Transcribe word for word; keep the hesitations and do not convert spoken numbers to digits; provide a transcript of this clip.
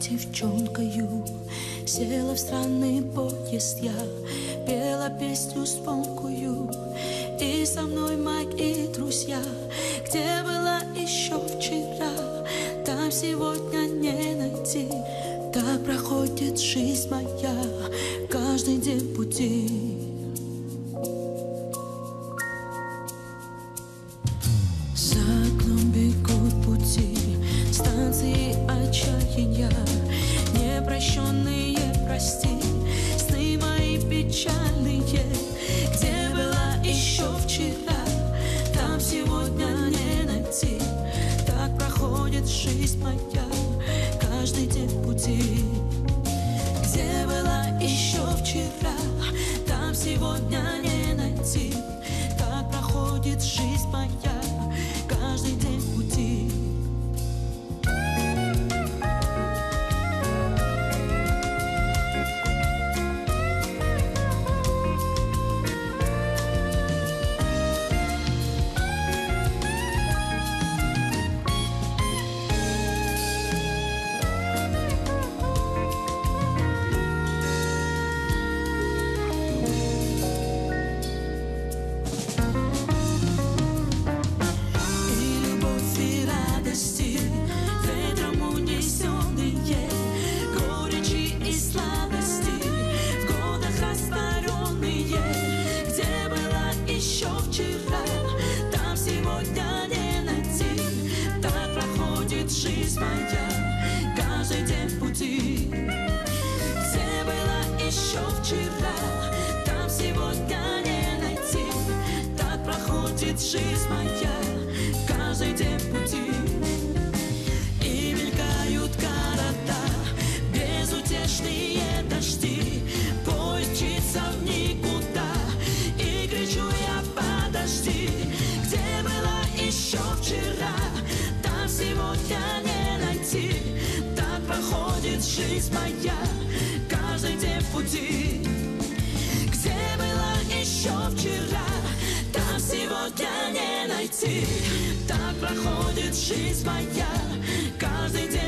девчонкою. Села в странный поезд я, пела песню звонкую. И со мной мои друзья, где была еще вчера, там сегодня не найти. Так проходит жизнь моя, каждый день пути. За окном бегут пути, станции отчаяния, непрощенные, прости, сны мои печальные. Где была еще вчера, там сегодня не найти. Так проходит жизнь моя, каждый день пути. Где была еще вчера, там сегодня не найти. Так проходит жизнь моя, каждый день пути. Жизнь моя, каждый день пути. Где была еще вчера, там сегодня не найти. Так проходит жизнь моя, каждый день пути. И мелькают города, безутешные дожди. Поезд мчится в никуда, и кричу я: подожди. Где была еще вчера, там сегодня не найти. Так проходит жизнь моя, каждый день в пути. Где была еще вчера, там сегодня не найти. Так проходит жизнь моя, каждый день.